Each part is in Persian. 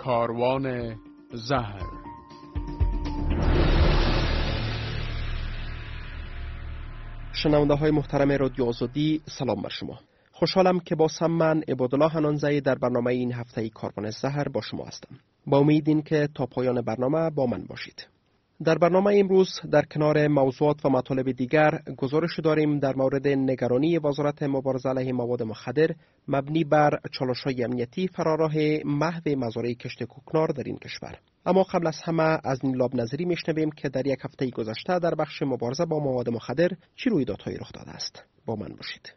کاروان زهر. شنونده های محترم رادیو آزادی، سلام بر شما. خوشحالم که با من عبادالله حنانزی در برنامه این هفته کاروان زهر با شما هستم. با امید که تا پایان برنامه با من باشید. در برنامه امروز در کنار موضوعات و مطالب دیگر گزارش داریم در مورد نگرانی وزارت مبارزه علیه مواد مخدر مبنی بر چالش‌های امنیتی فراراه محو مزارع کشت کوکنار در این کشور. اما قبل از همه از نیلاب نظری میشنویم که در یک هفته گذشته در بخش مبارزه با مواد مخدر چه رویدادهایی رخ داده است. با من باشید.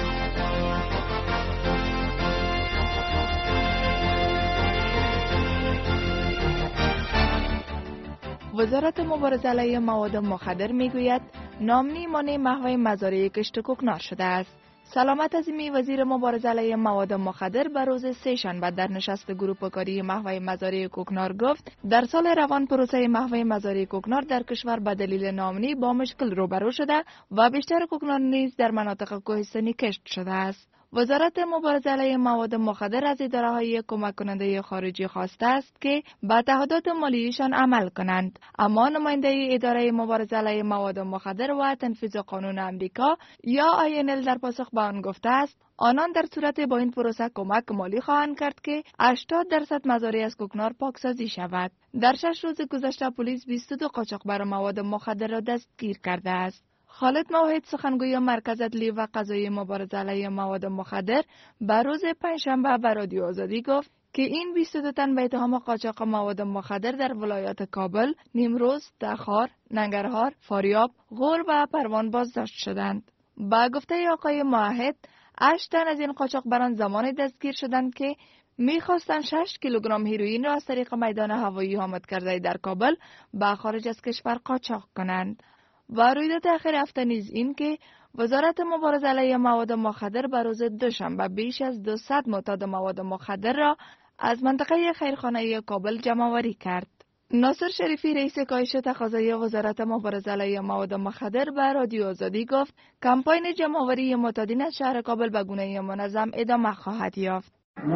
وزارت مبارزه علیه مواد مخدر میگوید نامنی مانع محو مزارع کشت کوکنار شده است. سلامت عظیمی وزیر مبارزه علیه مواد مخدر به روز سه‌شنبه در نشست گروه کاری محو مزارع کوکنار گفت در سال روان پروسه محو مزارع کوکنار در کشور به دلیل نامنی با مشکل روبرو شده و بیشتر کوکنار نیز در مناطق کوهستانی کشت شده است. وزارت مبارزه علیه مواد مخدر از اداره‌های کمک کننده خارجی خواسته است که به تعهدات مالیشان عمل کنند، اما نماینده اداره مبارزه علیه مواد مخدر و تنفیذ قانون امریکا یا INL در پاسخ به آن گفته است آنان در صورت با این پروسه کمک مالی خواهند کرد که 80% مزارع از کوکنار پاکسازی شود. در 6 روز گذشته پلیس 22 قاچاقبر مواد مخدر را دستگیر کرده است. خالد موحد سخنگوی مرکز عدلی و قضایی مبارزه علیه مواد مخدر به روز پنجشنبه به رادیو آزادی گفت که این 22 تن به اتهام قاچاق مواد مخدر در ولایات کابل، نیمروز، تخار، ننگرهار، فاریاب، غور و پروان بازداشت شدند. با گفته آقای موحد 8 تن از این قاچاقبران زمان دستگیر شدند که می‌خواستند 6 کیلوگرم هیروئین را از طریق میدان هوایی حامد کرده در کابل به خارج از کشور قاچاق کنند. و رویداد آخر هفته نیز این که وزارت مبارزه علیه مواد مخدر به روز دوشنبه بیش از 200 معتاد مواد مخدر را از منطقه خیرخانه کابل جمع‌آوری کرد. ناصر شریفی رئیس کاهش تقاضای وزارت مبارزه علیه مواد مخدر به رادیو آزادی گفت کمپاین جمع‌آوری معتادین از شهر کابل به گونه منظم ادامه خواهد یافت.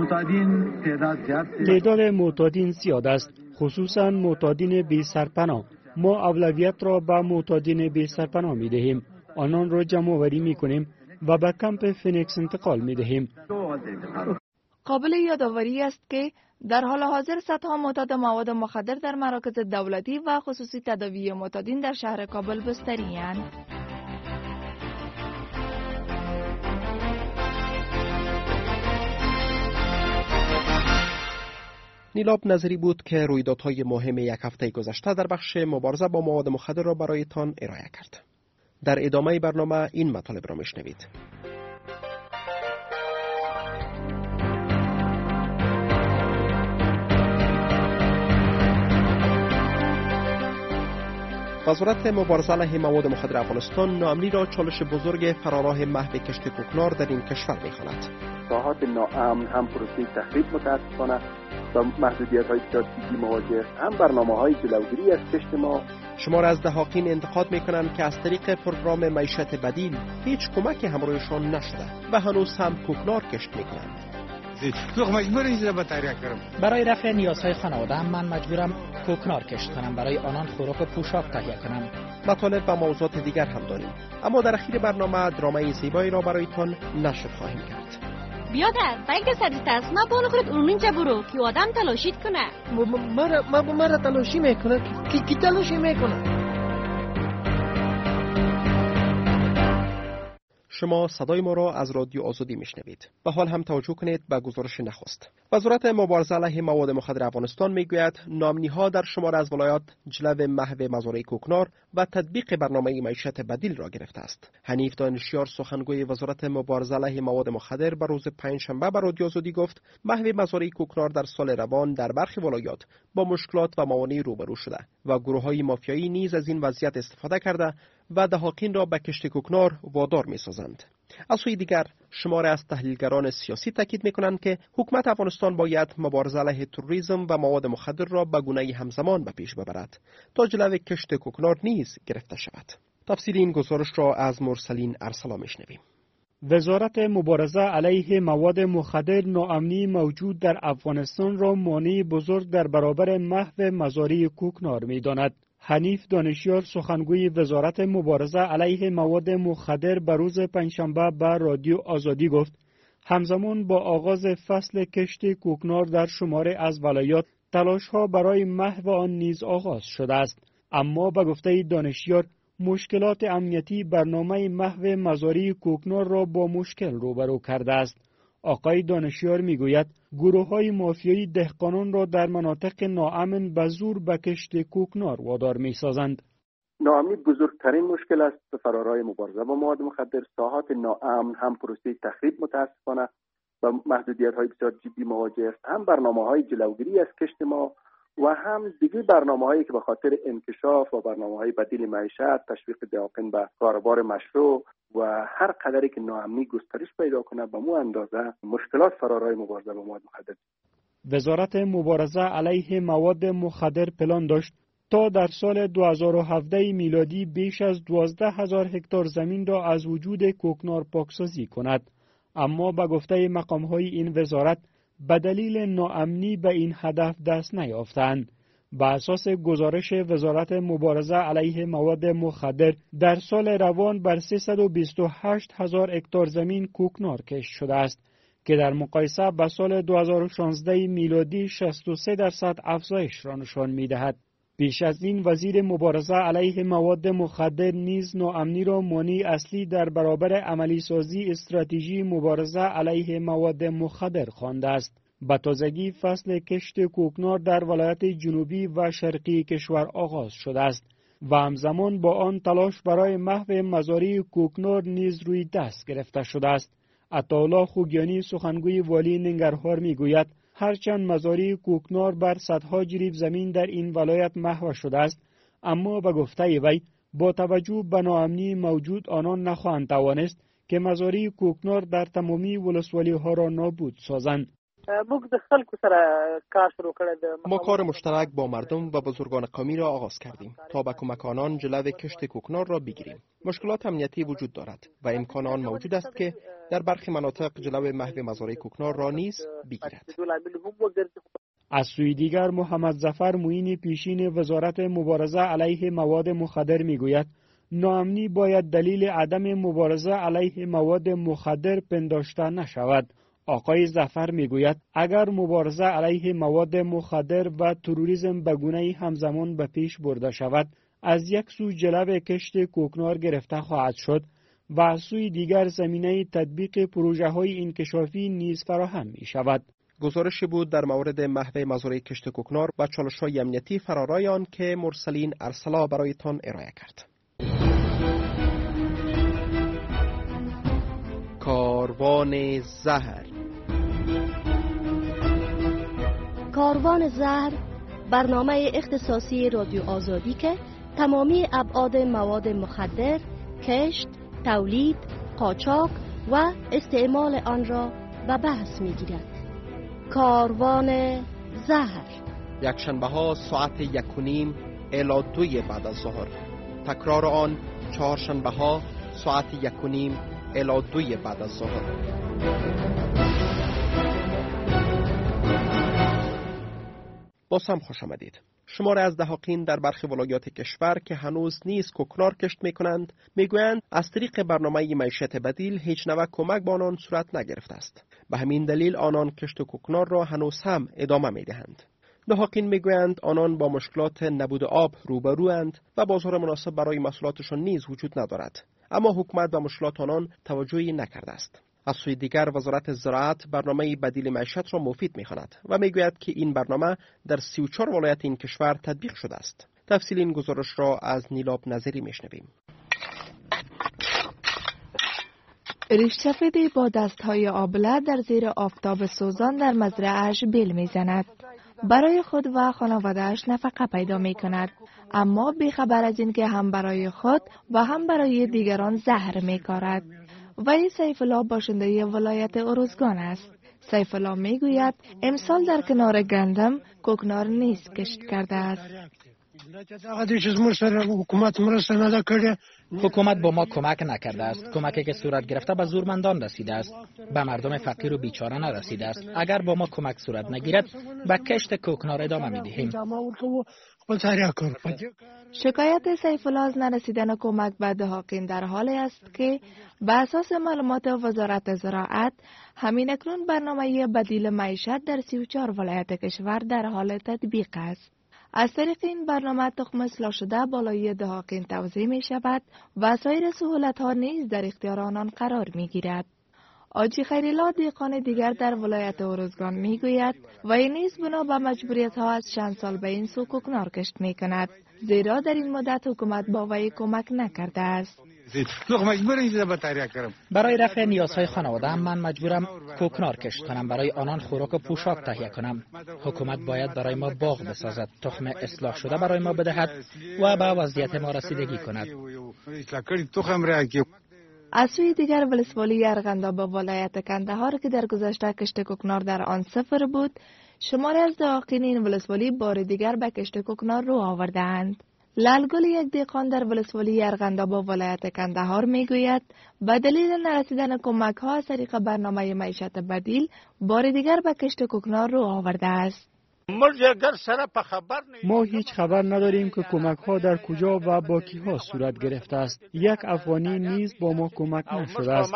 تعداد معتادین زیاد است، خصوصا معتادین بی سرپناه. ما اولویت را به معتادین بی سرپناه می دهیم. آنان را جمع آوری می کنیم و به کمپ فینکس انتقال می دهیم. قابل یادآوری است که در حال حاضر صدها معتاد مواد مخدر در مراکز دولتی و خصوصی تداوی معتادین در شهر کابل بستری اند. نیلاب نظری بود که رویدادهای مهم یک هفته گذشته در بخش مبارزه با مواد مخدر را برایتان ارائه کرد. در ادامه برنامه این مطالب را میشنوید. وزارت مبارزه علیه مواد مخدر افغانستان ناامنی را چالش بزرگ فراراه محو کشت کوکنار در این کشور می‌خواند. ساحات ناامن هم پروسه تخریب متاسفانه با محدودیت‌های سیاسی مواجه، هم برنامه‌های جلوگیری از کشت ما. شما را از دهاقین انتقاد می‌کنند که از طریق پروگرام معیشت بدیل هیچ کمکی همراهشان نشده و هنوز هم کوکنار کشت می‌کنند. برای رفع نیازهای خانواده هم من مجبورم کوکنار کشت کنم، برای آنان خوراک و پوشاک تهیه کنم. مطالب و موضوعات دیگر هم داریم، اما در اخیر برنامه درامای زیبایی را برایتان نشر خواهیم کرد. بیادر بلکه سریعتر است، ما بانو خودت اونجا برو که آدم تلاشید کنه. مرا تلاشی میکنه. کی تلاشی میکنه؟ شما صدای ما را از رادیو آزادی میشنوید. به حال هم توجه کنید به گزارش نخست. وزارت مبارزه علیه مواد مخدر افغانستان میگوید نامنی‌ها در شمار از ولایات جلو محو مزارع کوکنار و تطبیق برنامه معیشت بدیل را گرفته است. حنیف دانشیار سخنگوی وزارت مبارزه علیه مواد مخدر به روز پنجشنبه به رادیو آزادی گفت محو مزارع کوکنار در سال روان در برخی ولایات با مشکلات و موانع روبرو شده و گروه‌های مافیایی نیز از این وضعیت استفاده کرده و دهاقین را به کشت کوکنار وادار می‌سازند. از سوی دیگر شماره از تحلیلگران سیاسی تاکید می‌کنند که حکومت افغانستان باید مبارزه علیه تروریسم و مواد مخدر را به گونه‌ای همزمان به پیش ببرد تا جلوی کشت کوکنار نیز گرفته شود. تفسیر این گزارش را از مرسلین ارسلا می‌شنویم. وزارت مبارزه علیه مواد مخدر ناامنی موجود در افغانستان را مانع بزرگ در برابر محو مزارع کوکنار می‌داند. حنیف دانشیار سخنگوی وزارت مبارزه علیه مواد مخدر به روز پنجشنبه به رادیو آزادی گفت همزمان با آغاز فصل کشت کوکنار در شماری از ولایات تلاش‌ها برای محو آن نیز آغاز شده است. اما به گفته دانشیار مشکلات امنیتی برنامه محو مزارع کوکنار را با مشکل روبرو کرده است. آقای دانشیار میگوید گروه‌های مافیایی دهقانان را در مناطق ناامن به زور به کشت کوکنار وادار می‌سازند. ناامنی بزرگترین مشکل است فرارای مبارزه با مواد مخدر. ساحات ناامن هم پروسه تخریب متاسفانه با محدودیت‌های بسیار جدی مواجه است، هم برنامه‌های جلوگیری از کشت ما و هم دیگه برنامه‌هایی که به خاطر انکشاف و برنامه‌های بدیل معیشت، تشویق دهقان به کاروبار مشروع و هر قدری که ناامنی گسترش پیدا کنه به مو اندازه مشکلات فرارای مبارزه با مواد مخدر. وزارت مبارزه علیه مواد مخدر پلان داشت تا در سال 2017 میلادی بیش از 12,000 هکتار زمین را از وجود کوکنار پاکسازی کند. اما به گفته مقام‌های این وزارت به دلیل ناامنی به این هدف دست نیافتند. به اساس گزارش وزارت مبارزه علیه مواد مخدر در سال روان بر 328,000 هکتار زمین کوکنار کشت شده است که در مقایسه با سال 2016 میلادی 63% افزایش را نشان می‌دهد. پیش از این وزیر مبارزه علیه مواد مخدر نیز ناامنی را مانع اصلی در برابر عملی سازی استراتژی مبارزه علیه مواد مخدر خوانده است. به تازگی فصل کشت کوکنار در ولایت جنوبی و شرقی کشور آغاز شده است و همزمان با آن تلاش برای محو مزارع کوکنار نیز روی دست گرفته شده است. عطاالله خوگیانی سخنگوی والی ننگرهار میگوید هرچند مزارع کوکنار بر صدها جریب زمین در این ولایت محو شده است، اما به گفته وی با توجه به ناامنی موجود آنان نخواهند توانست که مزارع کوکنار در تمامی ولسوالی‌ها را نابود سازند. ما کار مشترک با مردم و بزرگان قومی را آغاز کردیم تا به کمک آنان جلو کشت کوکنار را بگیریم. مشکلات امنیتی وجود دارد و امکان آن موجود است که در برخی مناطق جلو محو مزارع کوکنار را نیز بگیرد. از سوی دیگر محمد ظفر معین پیشین وزارت مبارزه علیه مواد مخدر میگوید ناامنی باید دلیل عدم مبارزه علیه مواد مخدر پنداشته نشود. آقای ظفر میگوید اگر مبارزه علیه مواد مخدر و تروریسم به گونه‌ای همزمان به پیش برده شود، از یک سو جلب کشت کوکنار گرفته خواهد شد و از سوی دیگر زمینه تطبیق پروژه‌های انکشافی نیز فراهم می شود. گزارشی بود در مورد محو مزارع کشت کوکنار و چالش‌های امنیتی فرارای آن که مرسلین ارسلا برایتان ارائه کرد. کاروان زهر. کاروان زهر برنامه اختصاصی رادیو آزادی که تمامی ابعاد مواد مخدر، کشت، تولید، قاچاق و استعمال آن را به بحث می‌گیرد. کاروان زهر یکشنبه ها ساعت 1:30 الی 2 بعد از ظهر. تکرار آن چهارشنبه ها ساعت 1:30 الی 2 بعد از ظهر. باز هم خوش آمدید. شماره از دهقان در برخی ولایات کشور که هنوز نیز کوکنار کشت می‌کنند میگویند از طریق برنامه معیشت بدیل هیچ نوع کمک به آنان صورت نگرفته است. به همین دلیل آنان کشت کوکنار را هنوز هم ادامه می‌دهند. دهقان میگویند آنان با مشکلات نبود آب روبروند و بازار مناسب برای محصولاتشان نیز وجود ندارد، اما حکومت به مشکلات آنان توجهی نکرده است. از سوی دیگر وزارت زراعت برنامه بدیل معیشت را مفید می‌خواند و میگوید که این برنامه در 34 ولایت این کشور تطبیق شده است. تفصیل این گزارش را از نیلاب نظری میشنویم. ریش سفیدی با دستهای آبله در زیر آفتاب سوزان در مزرعه‌اش بیل میزند. برای خود و خانواده‌اش نفقه پیدا میکند، اما بیخبر از این که هم برای خود و هم برای دیگران زهر میکارد. وی سیف الله باشنده ولایت ارزگان است. سیف الله میگوید امسال در کنار گندم کوکنار نیز کشت کرده است. حکومت مرسته نده کرده حکومت با ما کمک نکرده است. کمکی که صورت گرفته به زورمندان رسیده است، به مردم فقیر و بیچاره نرسیده است. اگر با ما کمک صورت نگیرد به کشت کوکنار ادامه می‌دهیم. شکایت سیف الله از نرسیدن کمک به دهاقین در حالی است که به اساس معلومات وزارت زراعت همین اکنون برنامه بدیل معیشت در 34 ولایت کشور در حال تطبیق است. از طریق این برنامه تخم اصلاح شده بالای دهاقین توزیع می شود و سایر سهولت ها نیز در اختیار آنان قرار می گیرد. آجی خیری‌الله دهقان دیگر در ولایت ارزگان می گوید و این نیز بنا به مجبوریت ها از چند سال به این سو کوکنار کشت می کند، زیرا در این مدت حکومت با وی کمک نکرده است. برای رفع نیازهای خانواده من مجبورم کوکنار کشت کنم، برای آنان خوراک و پوشاک تهیه کنم. حکومت باید برای ما باغ بسازد، تخم اصلاح شده برای ما بدهد و به وضعیت ما رسیدگی کند. از سوی دیگر ولسوالی ارغنداب ولایت کندهار که در گذشته کشت کوکنار در آن صفر بود، شماری از دهقان این ولسوالی بار دیگر به کشت کوکنار رو آوردند. لالگل یک دهقان در ولسوالی ارغنداب ولایت کندهار میگوید به دلیل نرسیدن کمک ها از طریق برنامه معیشت بدیل بار دیگر به کشت کوکنار رو آورده است. ما هیچ خبر نداریم که کمک ها در کجا و با کی ها صورت گرفته است. یک افغانی نیز با ما کمک نشده است.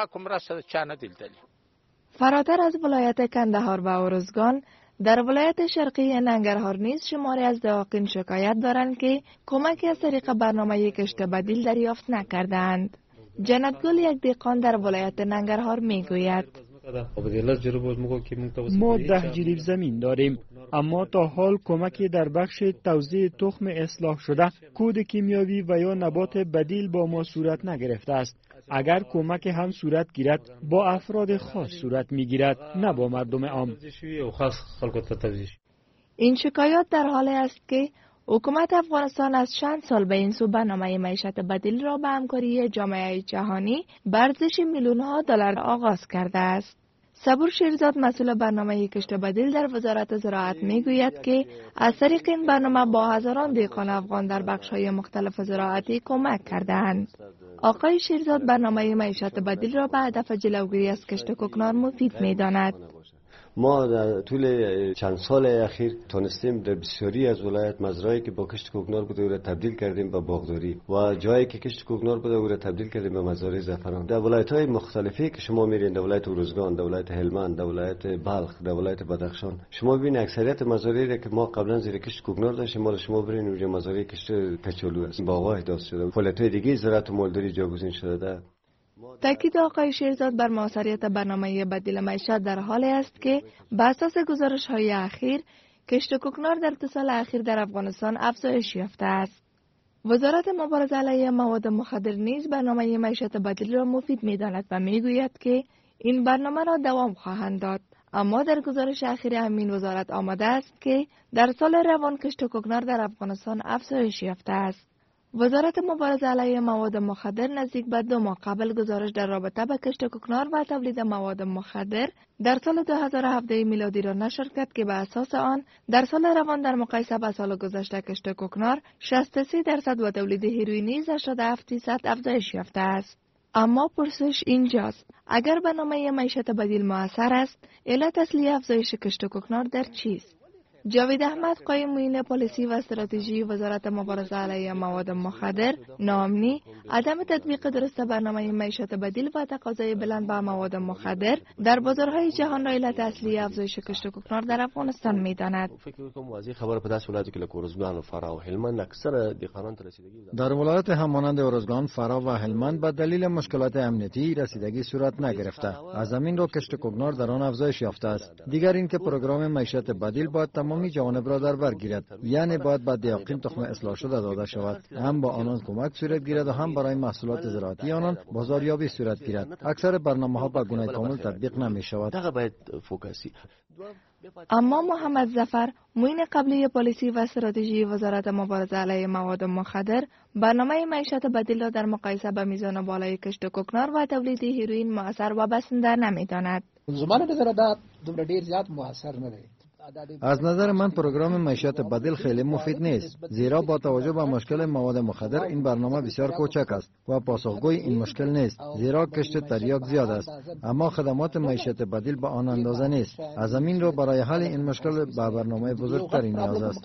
فراتر از ولایت کندهار و ارزگان، در ولایت شرقی ننگرهار نیز شماری از دهقان شکایت دارند که کمکی از طریق برنامه کشت بدیل دریافت نکردند. جنتگل یک دهقان در ولایت ننگرهار میگوید ما 10 جریب زمین داریم، اما تا حال کمکی در بخش توزیع تخم اصلاح شده، کود کیمیاوی و یا نبات بدیل با ما صورت نگرفته است. اگر کمک هم صورت گیرد با افراد خاص صورت می گیرد، نه با مردم عام. این شکایات در حالی است که حکومت افغانستان از چند سال به این سو برنامه معیشت بدیل را به همکاری جامعه جهانی به ارزش میلیون‌ها دلار آغاز کرده است. صبور شیرزاد مسئول برنامه کشت بدیل در وزارت زراعت میگوید که از طریق این برنامه با هزاران دهقان افغان در بخش‌های مختلف زراعتی کمک کردند. آقای شیرزاد برنامه معیشت بدیل را به هدف جلوگیری از کشت کوکنار مفید می‌داند. ما در طول چند سال اخیر تونستیم در بسیاری از ولایت مزرعه‌ای که با کشت کوکنار بوده او را تبدیل کردیم به باغداری و جایی که کشت کوکنار بوده او را تبدیل کردیم به مزارع زعفران. در ولایت‌های مختلفی که شما میرین، در ولایت ارزگان، در ولایت هلمند، در ولایت بلخ، در ولایت بدخشان، شما ببینید اکثریت مزارعی را که ما قبلا زیر کشت کوکنار داشتیم، ما شما برین اونجا مزارع کشت کچالو است، باغ‌ها احداث شده، فعالیت‌های دیگه زراعت و مالداری جایگزین شده. تاکید آقای شیرزاد بر موثریت برنامه بدیل معیشت در حالی است که بر اساس گزارش‌های اخیر کشت کوکنار در 2 سال اخیر در افغانستان افزایش یافته است. وزارت مبارزه علیه مواد مخدر نیز برنامه معیشت بدیل را مفید می‌داند و می‌گوید که این برنامه را دوام خواهند داد. اما در گزارش اخیر همین وزارت آمده است که در سال روان کشت کوکنار در افغانستان افزایش یافته است. وزارت مبارزه علیه مواد مخدر نزدیک به 2 ماه قبل گزارش در رابطه با کشت کوکنار و تولید مواد مخدر در سال 2017 میلادی را نشر کرد که به اساس آن در سال روان در مقایسه با سال گذشته کشت کوکنار 63% و تولید هیروئین نیز 87% افزایش یافته است. اما پرسش اینجاست: اگر برنامه معیشت بدیل مؤثر است، علت اصلی افزایش کشت کوکنار در چیست؟ جاوید احمد قایم معین پالیسی و استراتژی وزارت مبارزه علیه مواد مخدر نامنی عدم تطبیق درست برنامه معیشت بدیل و تقاضای بلند به مواد مخدر در بازارهای جهان را علت اصلی افزایش کشت کوکنار در افغانستان می‌داند. در ولایت همانند ارزگان، فرا و هلمند به دلیل مشکلات امنیتی رسیدگی صورت نگرفته. از همین رو کشت کوکنار در آن افزایش یافته است. دیگر اینکه پروگرام معیشت بدیل باید تمامی جوانب را در بر گیرد، یعنی باید به دهقان تخم اصلاح شده داده شود، هم با آنان کمک صورت گیرد و هم برای محصولات زراعتی آنان بازاریابی صورت گیرد. اکثر برنامه‌ها به گونه کامل تطبیق نمی شود. اما محمد ظفر معین قبلی پالیسی و استراتژی وزارت مبارزه علیه مواد مخدر برنامه معیشت بدیل را در مقایسه با میزان بالای کشت کوکنار و تولید هیروئین مؤثر و بسنده نمی‌داند. زمان نظر دا دومره ډیر زیات مؤثر نه دی. از نظر من پروگرام معیشت بدیل خیلی مفید نیست، زیرا با توجه به مشکل مواد مخدر این برنامه بسیار کوچک است و پاسخگوی این مشکل نیست، زیرا کشت تریاک زیاد است، اما خدمات معیشت بدیل به آن اندازه نیست. از همین رو برای حل این مشکل به برنامه بزرگتری نیاز است.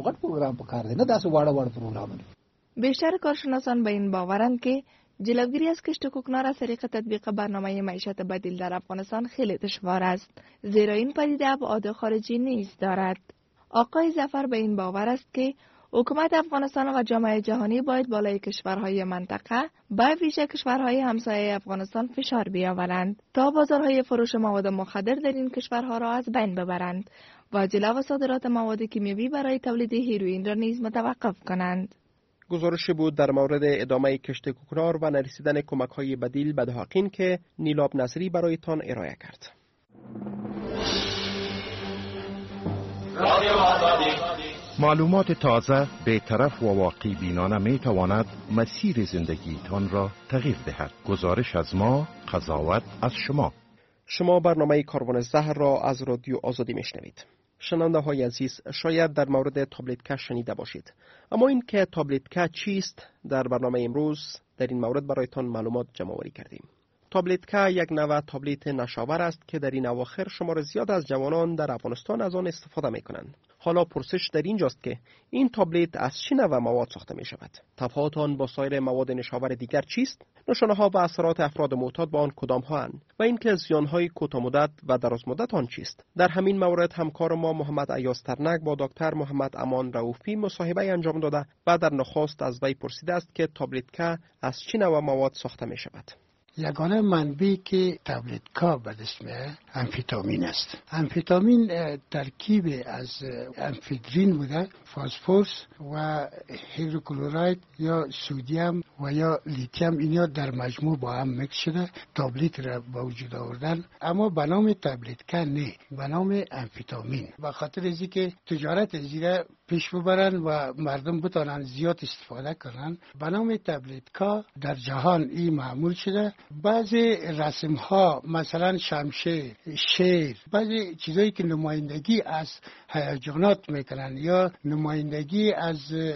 بیشتر کارشناسان به این باورند که جلوگیری از کشت کوکنار از طریق تطبیق برنامه معیشت بدیل در افغانستان خیلی دشوار است، زیرا این پدیده ابعاد خارجی نیز دارد. آقای ظفر به این باور است که حکومت افغانستان و جامعه جهانی باید بالای کشورهای منطقه، به ویژه کشورهای همسایه افغانستان فشار بیاورند تا بازارهای فروش مواد مخدر در این کشورها را از بین ببرند و جلو و صادرات مواد کیمیایی برای تولید هیروئین را نیز متوقف کنند. گزارشی بود در مورد ادامه کشت کوکنار و نرسیدن کمک‌های بدیل به دهاقین که نیلاب نصری برایتان ارائه کرد. معلومات تازه، بی‌طرف و واقعی بینانه می تواند مسیر زندگیتان را تغییر دهد. گزارش از ما، قضاوت از شما. شما برنامه کاروان زهر را از رادیو آزادی میشنوید. شنونده های عزیز، شاید در مورد تابلتکا شنیده باشید، اما این که تابلتکا چیست در برنامه امروز در این مورد برایتان معلومات جمع آوری کردیم. تابلتکا یک نوع تابلت نشاور است که در این اواخر شمار زیاد از جوانان در افغانستان از آن استفاده می کنند. حالا پرسش در اینجاست که این تابلت از چه نوع مواد ساخته می شود؟ تفاوت آن با سایر مواد نشاور دیگر چیست؟ نشانه ها و اثرات افراد معتاد با آن کدام ها اند؟ و اینکه زیان های کوتاه مدت و دراز مدت آن چیست؟ در همین مورد همکار ما محمد ایاز ترنک با دکتر محمد امان رؤوفی مصاحبه انجام داده و در نخست از وی پرسیده است که تابلتکا از چه نوع مواد ساخته می شود؟ یگانه منبعی که تابلتکا به اسم امفیتامین است. امفیتامین ترکیب از امفیدرین بوده، فسفرس و هیدروکلوراید یا سودیم و یا لیتیم، اینا در مجموع با هم مکس شده تابلت را به وجود آوردن، اما به نام تابلتکا نه، به نام امفیتامین، به خاطر از اینکه تجارت زیره پیش ببرن و مردم بتونن زیاد استفاده کنن. به نام تابلتکا در جهان این معمول شده. بعضی رسم ها مثلا شمشیر، شیر، بعضی چیزایی که نمایندگی از هیجانات میکنن یا نمایندگی از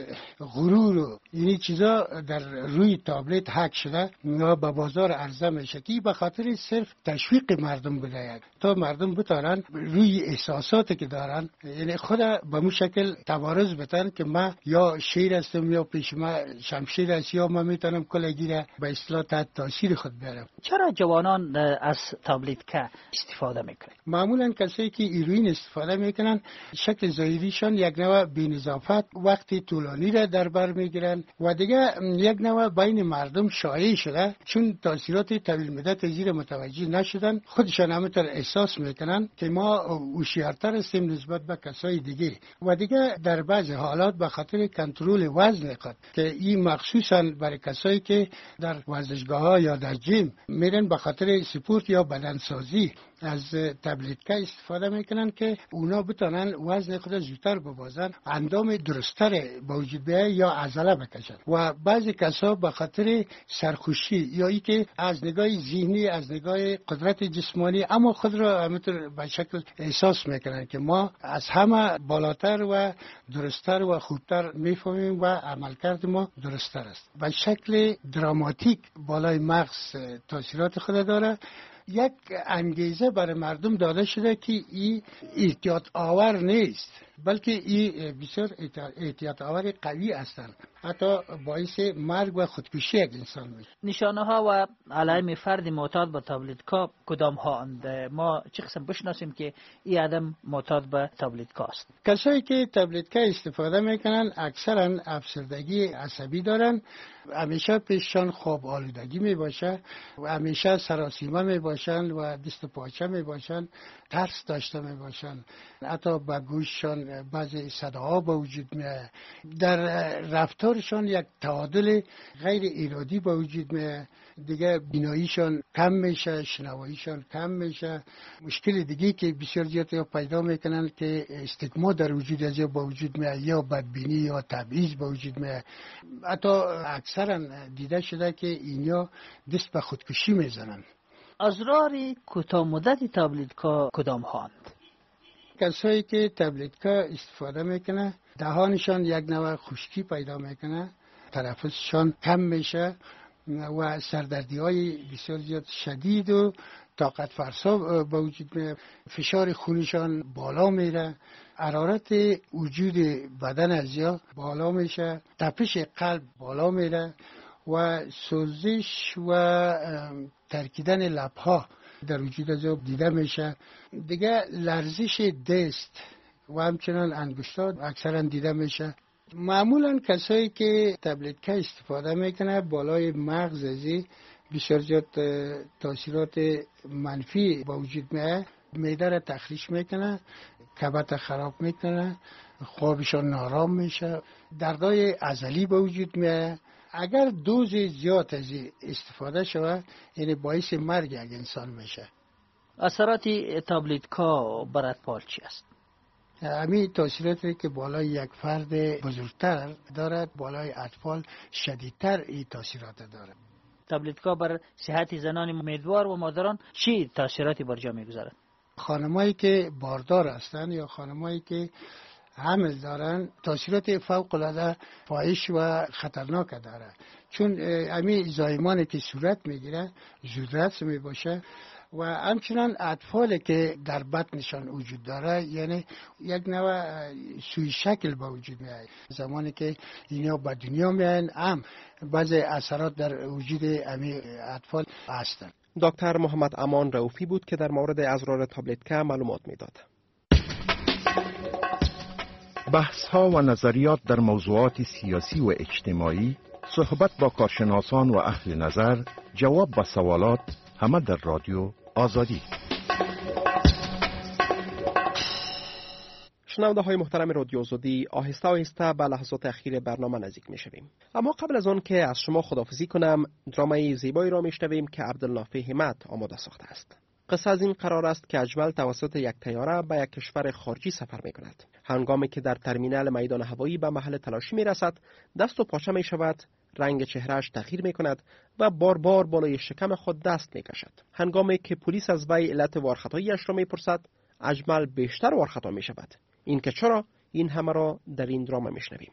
غرور، یعنی چیزا در روی تابلت حک شده یا به بازار عرضه میشه که به خاطر صرف تشویق مردم بده تا مردم بتونن روی احساساتی که دارن، یعنی خود به مو شکل تبارز بتن که من یا شیر هستم یا پیش من شمشیر است یا من میتونم کلگی را به اصطلاح تحت تاثیر خود بیارم. چرا جوانان از تابلتکا استفاده میکنن؟ معمولا کسایی که هیروئین استفاده میکنن شکل ظاهریشان یک نوع بی‌نظافت، وقتی طولانی را در بر میگیرن و دیگه یک نوع بین مردم شایع شده، چون تاثیرات طویل مدت زیر متوجه نشدن، خودشان همینطور احساس میکنن که ما هوشیارتر هستیم نسبت به کسای دیگه و دیگه در بعض حالات به خاطر کنترل وزن خود که این مخصوصا برای کسایی که در ورزشگاه‌ها یا در جیم میرن به خاطر سپورت یا بدنسازی از تابلتکا استفاده میکنن که اونا بتونن وزن خود زودتر ببازن، اندام درستر به وجود بیاید یا عضله بکشن. و بعضی کسا به خاطر سرخوشی یا ای که از نگاه ذهنی، از نگاه قدرت جسمانی اما خود را همینطور به شکل احساس میکنن که ما از همه بالاتر و درستر و خوبتر میفهمیم و عملکرد ما درستر است. به شکل دراماتیک بالای مغز تاثیرات خود داره. یک انگیزه برای مردم داده شده که این احتیاط آور نیست، بلکه این بسیار احتیاط آور قوی هستند، حتی باعث مرگ و خودکشی یک انسان میشه. نشانه ها و علائم فرد معتاد به تابلتکا کدام ها اند؟ ما چه قسم بشناسیم که این آدم معتاد به تابلتکا است؟ کسایی که تابلتکا استفاده میکنن اکثرا افسردگی عصبی دارن، همیشه پیششان خواب آلودگی میباشه و همیشه سراسیمه میباشن و دست و پاچه میباشن، ترس داشته میباشن، حتی به گوششان بعضی صداها به وجود میاد، در رفتارشان یک تعادل غیر ارادی به وجود میاد، دیگه بیناییشان کم میشه، شنواییشان کم میشه. مشکل دیگه که بسیار زیاد پیدا میکنن که استیگما در وجود از با وجود میاد یا بدبینی یا تبعیض به وجود میاد. حتی اکثرا دیده شده که اینا دست به خودکشی میزنن. اضرار کوتاه مدت تابلتکا کدام هاند؟ کسایی که تبلیت‌ها استفاده میکنه دهانشان یک نوع خشکی پیدا میکنه، تنفسشان کم میشه و سردردی های بسیار زیاد شدید و طاقت فرسا به وجود میاد، فشار خونشان بالا میره، حرارت وجود بدن از یا بالا میشه، تپش قلب بالا میره و سوزش و ترکیدن لبها در وجود از دیده میشه. دیگه لرزش دست و همچنان انگشتات اکثرا دیده میشه. معمولا کسایی که تبلیت استفاده میکنه بالای مغز ازی بسیار زیاد تاثیرات منفی با وجود میاد، معده را تخریش میکنه، کبد خراب میکنه، خوابشان نارام میشه، دردای عضلی با وجود میاد. اگر دوز زیاد از استفاده شود یعنی باعث مرگ یک انسان میشه. اثرات تبلیت کا بر اطفال چی است؟ همین تاثیراتی که بالای یک فرد بزرگتر دارد بالای اطفال شدیدتر این تاثیرات دارد. تبلیت‌ها بر صحت زنان امیدوار و مادران چی تاثیراتی بر جا میگذارد؟ خانمایی که باردار هستند یا خانمایی که حمل دارن تاثیرات فوق العاده فاحش و خطرناک داره، چون همین زایمانی که صورت میگیره زودرس میباشه و همچنان اطفالی که در بطنشان وجود داره یعنی یک نوع سوی شکل با وجود میاد. زمانی که اینا به دنیا میان هم بعضی اثرات در وجود همین اطفال هستند. دکتر محمد امان رؤوفی بود که در مورد اضرار تابلت که معلومات میداد. بحث ها و نظریات در موضوعات سیاسی و اجتماعی، صحبت با کارشناسان و اهل نظر، جواب به سوالات، همه در رادیو آزادی. شنونده های محترم رادیو آزادی، آهسته آهسته به لحظات اخیر برنامه نزدیک می شویم. اما قبل از آن که از شما خداحافظی کنم، درامای زیبایی را می شنویم که عبدالنافع همت آماده ساخته است. قصه از این قرار است که اجمل توسط یک طیاره به یک کشور خارجی سفر می کند. هنگامی که در ترمینال میدان هوایی به محل تلاشی می رسد، دست و پاچه می شود، رنگ چهرهش تغییر می کند و بار بار بالای شکم خود دست می کشد. هنگامی که پلیس از وی علت وارخطاییش را می پرسد، اجمل بیشتر وارخطا می شود. این که چرا، این همه را در این دراما می شنویم.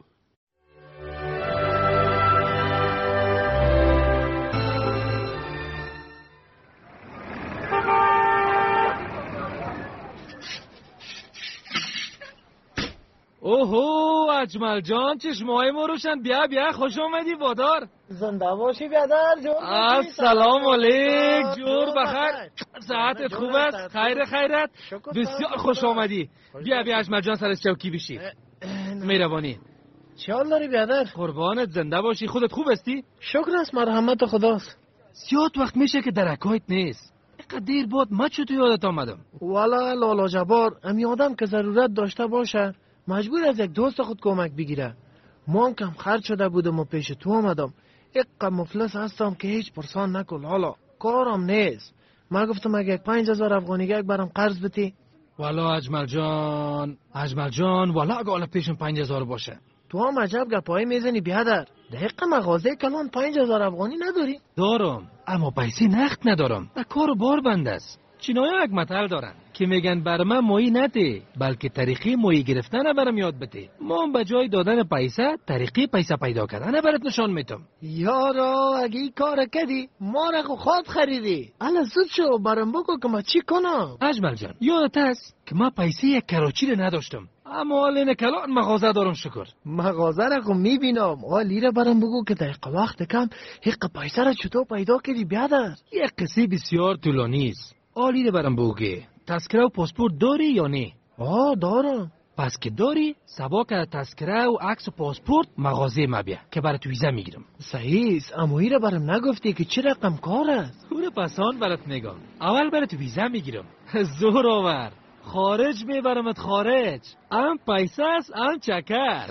اوهو اجمل جان، چشمای ما روشن. بیا خوش اومدی وادار. زنده باشی بیادر جور. السلام علیک، جور بخیر. صحتت خوب است؟ خیرت؟ بسیار خوش آمدی. بیا اجمل جان سر چوکی بشی. مهربانی. چه حال داری بیادر؟ قربانت، زنده باشی. خودت خوب هستی؟ شکر است، مرحمت خداست. زیاد وقت میشه که درکایت نیست. اینقدر دیر بود ما چطور یادت آمدم؟ والا لالا جبار، امی آدم که ضرورت داشته باشه مجبور از یک دوست خود کمک بگیره. ما هم کم خرج شده بودم و پیش تو آمدم. اینقدر مفلس هستم که هیچ پرسان نکن. حالا کارم نیست. ما گفتم اگه 5000 افغانی یک برام قرض بدی. والا اجمل جان والا اگه حالا پیشم 5000 باشه. تو هم عجب گپایی میزنی بیادر. دقیقا مغازه کلان 5000 افغانی نداری؟ دارم، اما پیسه نقد ندارم. در کار بار بند است. چینای‌ها یک متل دارن که میگن بر من مایی نده، بلکه طریقی مایی گرفتن برام یاد بده. ما به جای دادن پیسه طریقی پیسه پیدا کردن برات نشان میدم. یارا اگه این کار کردی ما را خود خریدی. الان زود شو برام بگو که ما چی کنم. اجمل جان، یادت است که ما پیسه یک کراچی رو نداشتم، اما حالا کلان مغازه دارم. شکر. مغازه را خو میبینم. حالی را برام بگو که دقیقه وقت کم حق پیسه را چطور پیدا کردی بیادر؟ یک قصه بسیار طولانی است. آلی رو برام بگو، تذکره و پاسپورت داری یا نه؟ دارم. پس که داری سبا که تذکره و عکس و پاسپورت مغازه ما بیا که برات ویزا میگیرم. صحیح است، اما این را برام نگفتی که چه رقم کار است؟ پور پسان برات میگم. اول برات ویزا میگیرم. زور آور. خارج میبرمت خارج. ام پیسه است ام چکر.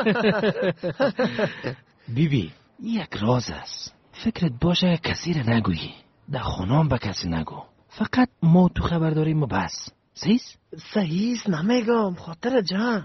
بیبی یک راز است. فکرت باشه کسی را نگویی. در خونام به کسی نگو. فقط ما تو خبر داریم و بس. صحیح است، نمیگم، خاطر جمع.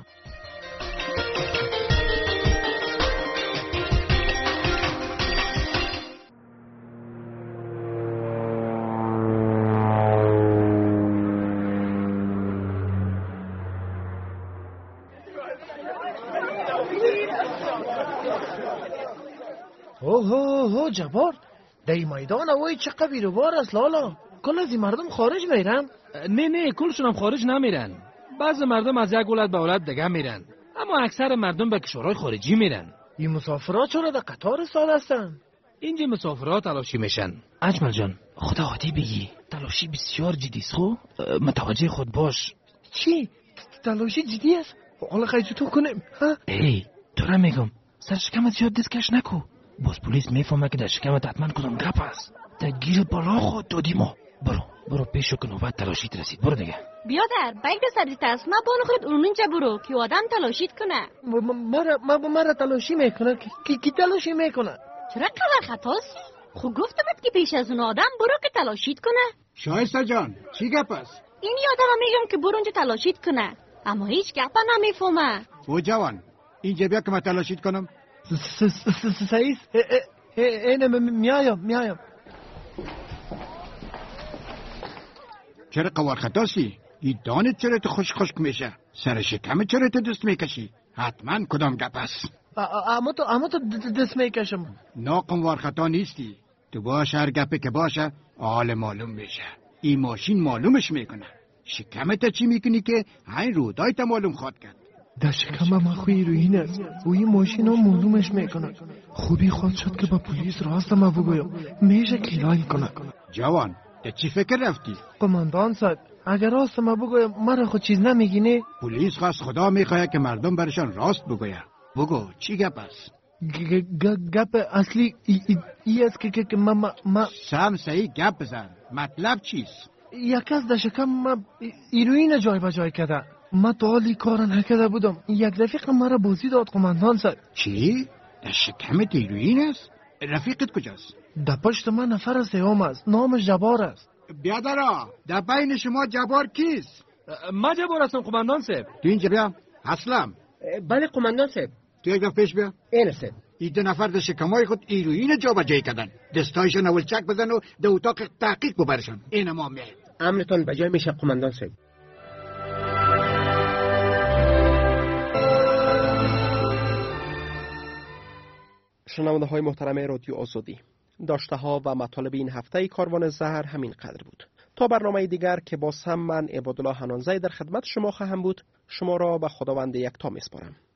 لالا جبار در این میدان هوای چقدر بیروبار است لالا. کل از این مردم خارج میرن؟ نه کلشون هم خارج نمیرن. بعض مردم از یک ولایت به ولایت دیگه میرن، اما اکثر مردم به کشورهای خارجی میرن. این مسافرات چرا در قطار استاد هستن؟ اینجا مسافرات تلاشی میشن. اجمل جان خدا عادی بگی، تلاشی بسیار جدی است. خب متوجه خود باش. چی؟ تلاشی جدی است؟ حالا خیلی تو کنیم ها؟ ای تو را میگم سر شکمت زیاد دستکش نکو، باز پلیس میفهمه که در شکمت حتما کدام گپ است. در گیر بالا خود دادی ما. برو پیشو که نوبت تلاشیت رسید. برو دیگه. بیادر بایک در سر تسمه بانو خود اونجا برو که آدم تلاشیت کنه. مرا تلاشی میکنه؟ کی تلاشی میکنه؟ چرا قدر خطاسی؟ خود گفتم که پیش از اون آدم برو که تلاشیت کنه. شایسته جان چی گپ است؟ این آدم میگم که برو اونجا تلاشیت کنه، اما هیچ گپ نمیفهمه. او جوان اینجا بیا که من تلاشیت کنم. سعید اینه میایم. چرا قوار خطاسی؟ این دانت چرا تو خشک میشه؟ سر شکمت چرا تو دست میکشی؟ حتما کدام گپ است؟ اما تو دست میکشم. ناقموار خطا نیستی. تو باشه هر گپی که باشه حال معلوم میشه. این ماشین معلومش میکنه. شکمت چی میکنی که این رودایت معلوم خواد کرد؟ در شکم من خوی روین است و این ماشین ها معلومش میکنه. خوبی خواد شد که با پلیس راست ما بگویم میشه کلای کنه. جوان در چی فکر رفتی؟ قماندان صاحب اگر راست ما بگویم مرا خود چیز نمیگینه؟ پلیس خواست خدا میخواه که مردم برشان راست بگویم. بگو چی گپ است؟ گپ اصلی ای است که ما سم صحیح گپ بزن. مطلب چیست؟ یک از در شکم ما ایروین جای به جای کرده. ما تا حالی کار نکرده بودم. یک رفیق مرا بازی داد قماندان صاحب. چی؟ در شکمت ایروین است؟ رفیقت کجاست؟ در پشت من نفر سیام است، نامش جبار است. بیادرا در بین شما جبار کیست؟ ما جبار هستم قماندان صاحب. تو اینجا بیا. اسلم. بله قماندان صاحب. تو یک دفعه پیش بیا. این است. این دو نفر در شکمای خود ایروین جا به جای کردن. دستایشان اول چک بزن و در اتاق تحقیق ببرشان. این ما میاد. امرتون به جای میشه قماندان صاحب. شنونده های محترم رادیو آزادی، داشته ها و مطالب این هفته کاروان زهر همین قدر بود. تا برنامه دیگر که باز هم من عبادالله حنانزی در خدمت شما خواهم بود، شما را به خداوند یکتا میسپارم.